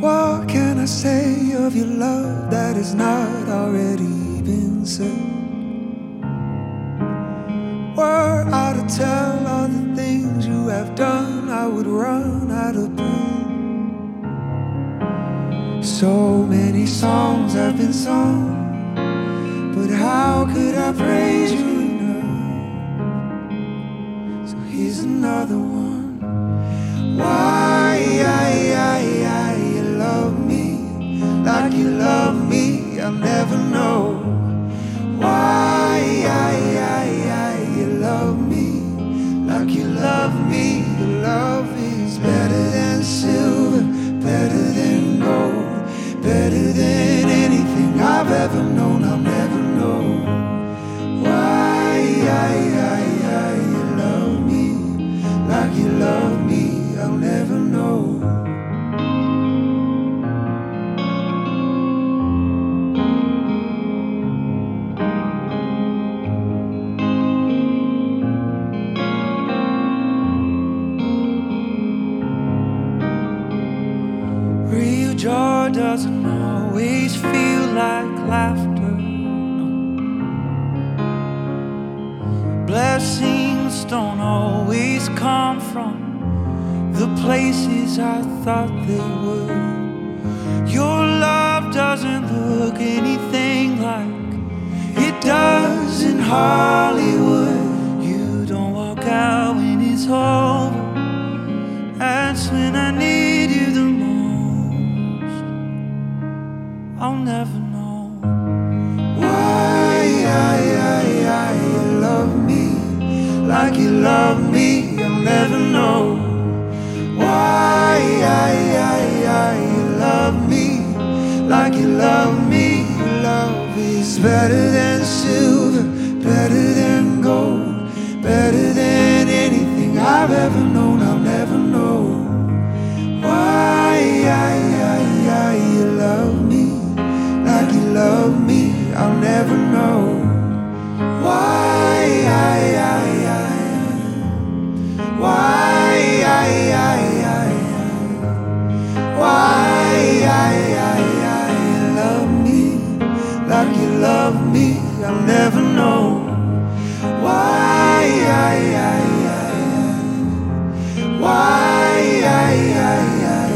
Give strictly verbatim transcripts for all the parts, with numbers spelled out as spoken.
What can I say of your love that has not already been said? Were I to tell all the things you have done, I would run out of breath. So many songs have been sung, but how could I praise you enough? So here's another one. Why I, I, I, you love me like you love me, I'll never know. Why I, I, I, you love me like you love me. Your love is better than silver, better than gold, better than anything I've ever known, I'll never know. Why I, I, I, you love me like you love me, I'll never know. Real joy doesn't always feel like laughter, no. Blessings don't always come from the places I thought they would. Your love doesn't look anything like it does in Hollywood. You don't walk out when it's over, that's when I need you the most. I'll never know. Why I, I, I, you love me like you love me, I'll never know. Why I, I, I, you love me like you love me. Your love is better than silver, better than gold, better than anything I've ever known, I'll never know. Why I, I, I, you love me like you love me, I'll never know. Why I, I, I, why I, I, I, why I, I, I, you love me like you love me, I'll never know. Why I, I, I, why I, I, I,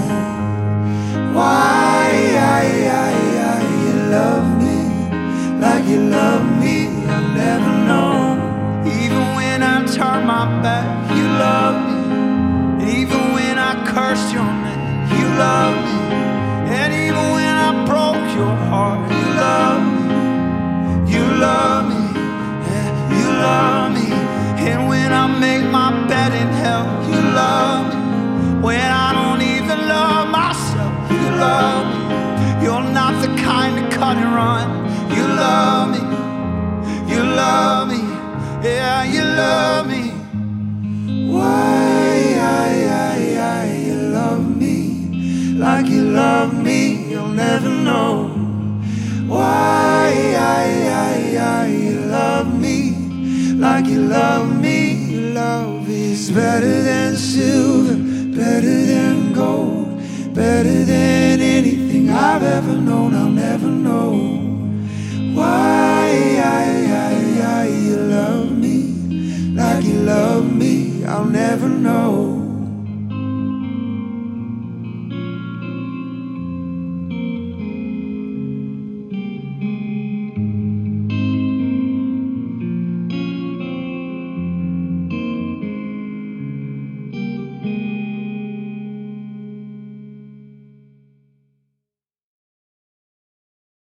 why I, I, I, you love me like you love me, I'll never know. Even when I turn my back, you love me. And even when I cursed your name, you love me. And even when I broke your heart, you love me. You love me, yeah, you love me. And when I make my bed in hell, you love me. When I don't even love myself, you love me. You're not the kind to cut and run. You love me, you love me, yeah, you love me. Why I, I, I, you love me like you love me, you'll never know. Why I, I, I, you love me like you love me. Your love is better than silver, better than gold, better than anything I've ever known, I'll never know. Why I, I, I, you love me like you love me, I'll never know.